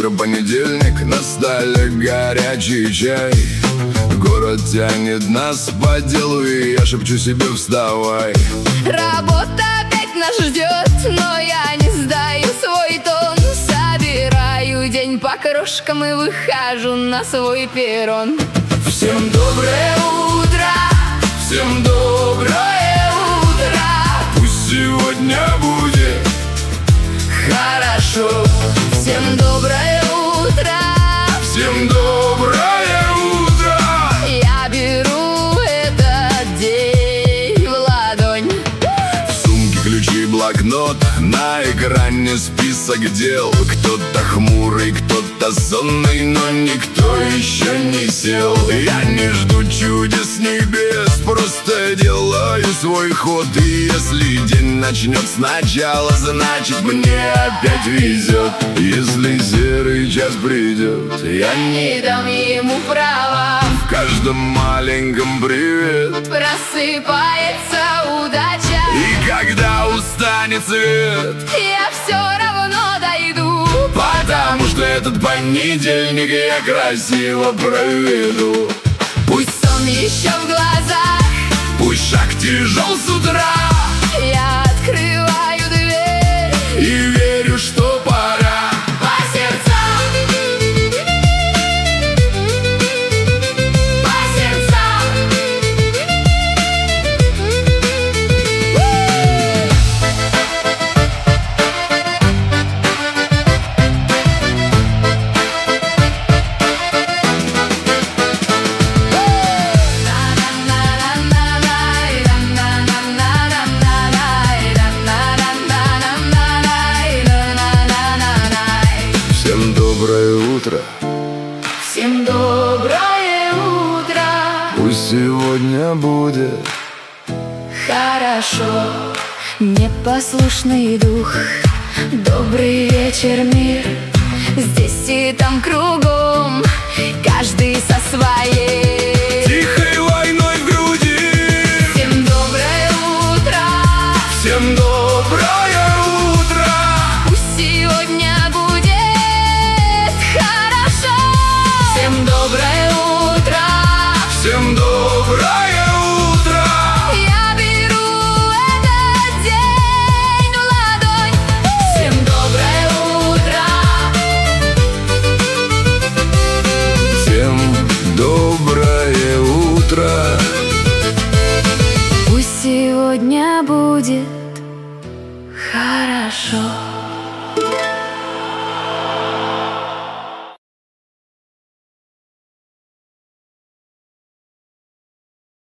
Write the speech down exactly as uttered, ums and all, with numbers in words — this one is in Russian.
Утро, понедельник, на столе горячий чай. Город тянет нас по делу, и я шепчу себе: вставай. Работа опять нас ждет, но я не сдаю свой тон. Собираю день по крошкам и выхожу на свой перрон. Всем доброе утро, всем доброе утро. Пусть сегодня будет хорошо. Всем доброе утро, всем доброе утро. Я беру этот день в ладонь. В сумке ключи, блокнот, на экране список дел. Кто-то хмурый, кто-то сонный, но никто еще не сел. Я не жду чудес небес, просто делаю свой ход. И если день начнет сначала, значит мне опять везет. Если серый час придет, я Не дам ему права. в каждом маленьком привет. Просыпается удача, И когда устанет свет, я все равно дойду. потому что этот понедельник я красиво проведу. Пусть сон еще в глазах, Пусть шаг тяжел с утра, я открываю дверь и верю, что пора. по сердцам, по сердцам. Всем доброе утро, Всем доброе утро, пусть сегодня будет хорошо. Непослушный дух, добрый вечер, мир. Здесь и там кругом, каждый со своей